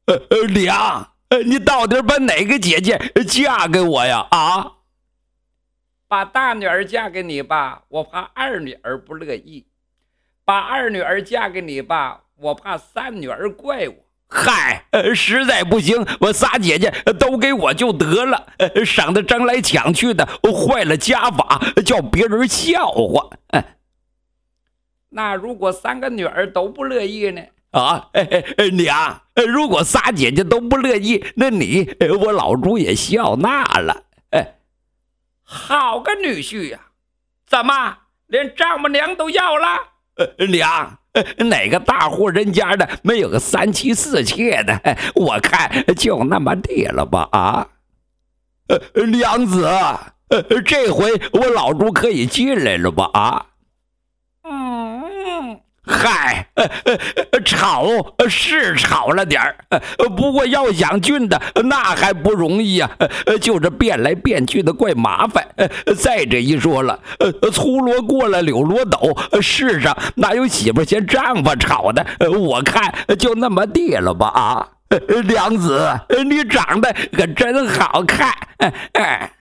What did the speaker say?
娘，你到底把哪个姐姐嫁给我呀？啊？ 把大女儿嫁给你吧，我怕二女儿不乐意；把二女儿嫁给你吧，我怕三女儿怪我。 嗨，实在不行，我仨姐姐都给我就得了，省得争来抢去的，坏了家法，叫别人笑话。 那如果三个女儿都不乐意呢？ 啊，娘，如果仨姐姐都不乐意，那你我老朱也笑纳了。 好个女婿呀！怎么连丈母娘都要了？ 娘，哪个大户人家的没有个3妻4妾的？我看就那么地了吧？啊，娘子，这回我老朱可以进来了吧？啊，嗨，吵是吵了点儿，不过要想进的那还不容易呀，就是变来变去的怪麻烦。再这一说了，粗罗过了柳罗斗，世上哪有媳妇嫌丈夫吵的？我看就那么地了吧？啊，娘子，你长得可真好看。